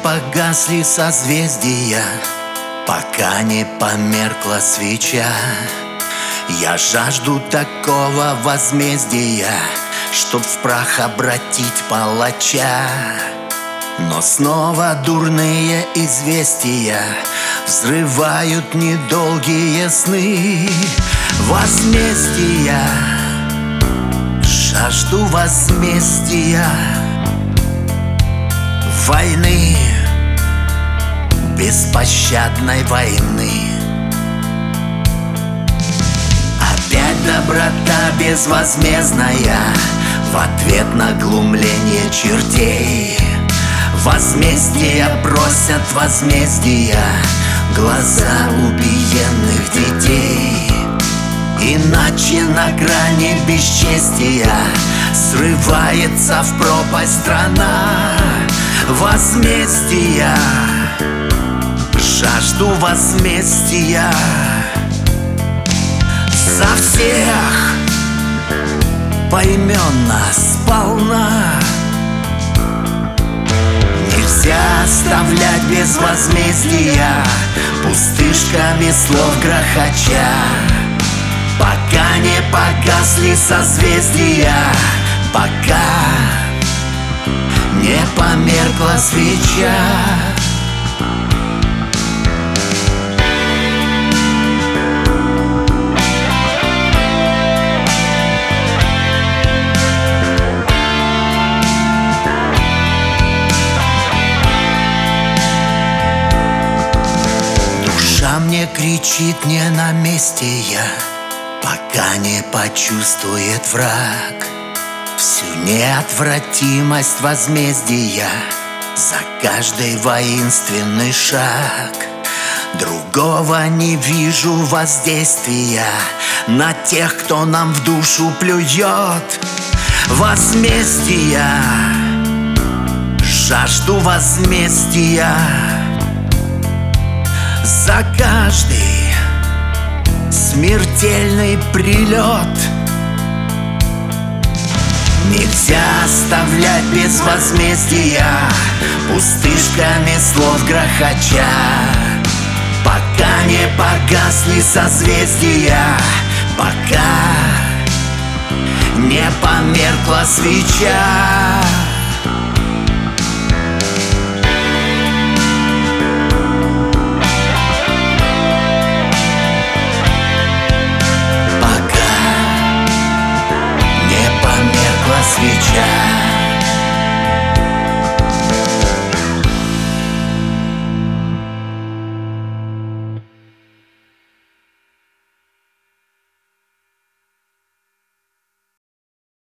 погасли созвездия, пока не померкла свеча. Я жажду такого возмездия, чтоб в прах обратить палача. Но снова дурные известия взрывают недолгие сны. Возмездия, жажду возмездия, войны, беспощадной войны. Опять доброта безвозмездная в ответ на глумление чертей. Возмездия просят возмездия глаза убиенных детей. Иначе на грани бесчестия срывается в пропасть страна. Возмездия, жажду возмездия за всех поименно, сполна. Нельзя оставлять без возмездия пустышками слов грохоча, пока не погасли созвездия, пока не померкла свеча. Душа мне кричит: не на месте я, пока не почувствует враг всю неотвратимость возмездия за каждый воинственный шаг. Другого не вижу воздействия на тех, кто нам в душу плюет. Возмездия, жажду возмездия за каждый смертельный прилет. Нельзя оставлять без возмездия пустышками слов грохоча, пока не погасли созвездия, пока не померкла свеча. Свеча.